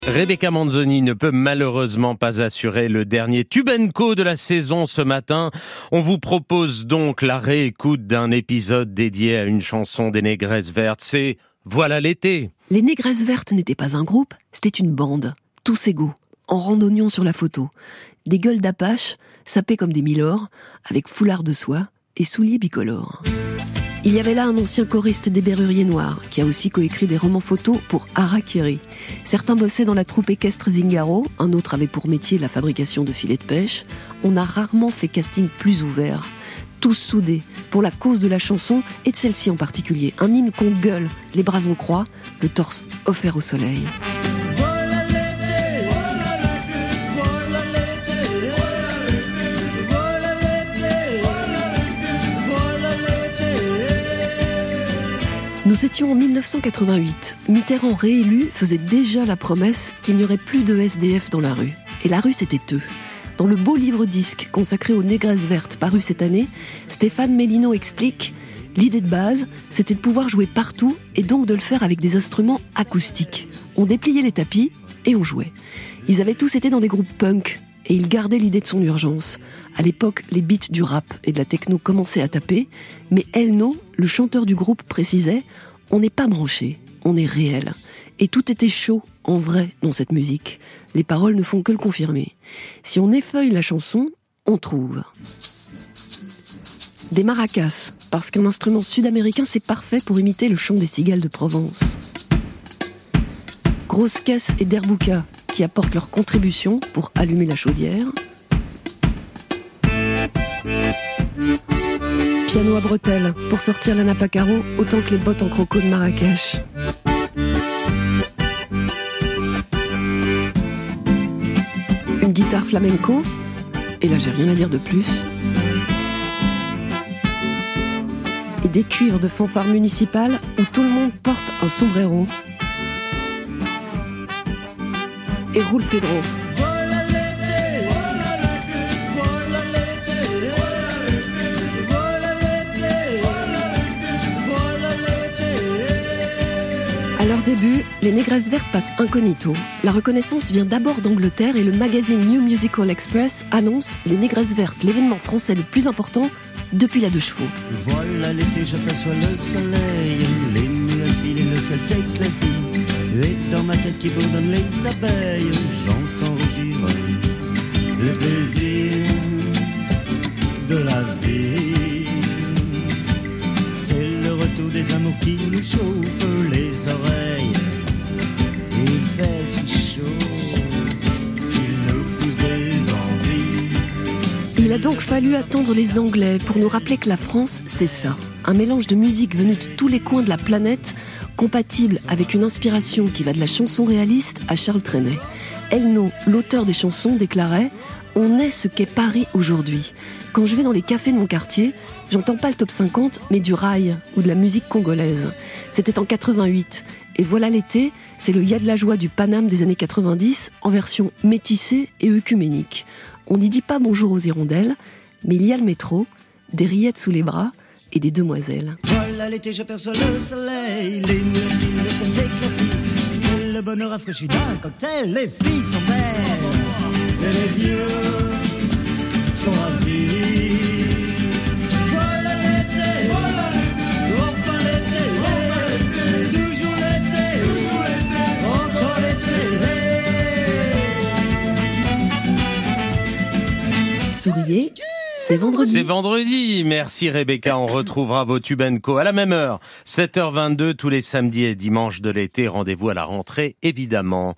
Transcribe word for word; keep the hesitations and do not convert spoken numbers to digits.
Rebecca Manzoni ne peut malheureusement pas assurer le dernier Tube and Co de la saison ce matin. On vous propose donc la réécoute d'un épisode dédié à une chanson des Négresses Vertes. C'est Voilà l'été. Les Négresses Vertes n'étaient pas un groupe, c'était une bande, tous égaux, en randonnion sur la photo. Des gueules d'apache, sapés comme des milors, avec foulard de soie et souliers bicolores. Il y avait là un ancien choriste des Berruriers Noirs, qui a aussi coécrit des romans photos pour Harakiri. Certains bossaient dans la troupe équestre Zingaro, un autre avait pour métier la fabrication de filets de pêche. On a rarement fait casting plus ouvert. Tous soudés, pour la cause de la chanson, et de celle-ci en particulier. Un hymne qu'on gueule, les bras en croix, le torse offert au soleil. Nous étions en dix-neuf cent quatre-vingt-huit. Mitterrand réélu faisait déjà la promesse qu'il n'y aurait plus de S D F dans la rue. Et la rue, c'était eux. Dans le beau livre-disque consacré aux Négresses Vertes paru cette année, Stéphane Mélino explique « L'idée de base, c'était de pouvoir jouer partout et donc de le faire avec des instruments acoustiques. On dépliait les tapis et on jouait. Ils avaient tous été dans des groupes punk et ils gardaient l'idée de son urgence. À l'époque, les beats du rap et de la techno commençaient à taper, mais Elno, le chanteur du groupe, précisait « On n'est pas branché, on est réel. » Et tout était chaud, en vrai, dans cette musique. Les paroles ne font que le confirmer. Si on effeuille la chanson, on trouve des maracas, parce qu'un instrument sud-américain, c'est parfait pour imiter le chant des cigales de Provence. Grosses caisses et derbouka, qui apportent leur contribution pour allumer la chaudière. Piano à bretelles, pour sortir la nappe à carreaux autant que les bottes en croco de Marrakech. Une guitare flamenco, et là j'ai rien à dire de plus. Et des cuirs de fanfare municipale où tout le monde porte un sombrero. Et roule Pedro. À leur début, les Négresses Vertes passent incognito. La reconnaissance vient d'abord d'Angleterre et le magazine New Musical Express annonce les Négresses Vertes, l'événement français le plus important depuis la deux chevaux. Voilà l'été, j'aperçois le soleil, les nuages filent et le ciel s'éclaircit. Et dans ma tête qui bourdonne les abeilles, j'entends rugir le plaisir de la vie. C'est le retour des amours qui nous chauffent les oreilles. Il fait si chaud qu'il nous pousse des envies. Il a donc fallu attendre les Anglais pour nous rappeler que la France, c'est ça. Un mélange de musique venue de tous les coins de la planète, compatible avec une inspiration qui va de la chanson réaliste à Charles Trenet. Elno, l'auteur des chansons, déclarait « On est ce qu'est Paris aujourd'hui. Quand je vais dans les cafés de mon quartier, j'entends pas le top cinquante, mais du rail ou de la musique congolaise. » C'était en quatre-vingt-huit. Et Voilà l'été, c'est le Y a de la joie du Paname des années quatre-vingt-dix, en version métissée et œcuménique. On n'y dit pas bonjour aux hirondelles, mais il y a le métro, des rillettes sous les bras et des demoiselles. Voilà l'été, j'aperçois le soleil, les nuages filent, le ciel s'éclaircit. C'est le bonheur rafraîchi d'un cocktail, les filles sont belles, et les vieux sont ravis. Voilà l'été, voilà l'été, enfin l'été, toujours l'été, encore l'été. Souriez, c'est vendredi. C'est vendredi. Merci Rebecca. On retrouvera vos Tube and Co à la même heure. sept heures vingt-deux tous les samedis et dimanches de l'été. Rendez-vous à la rentrée, évidemment.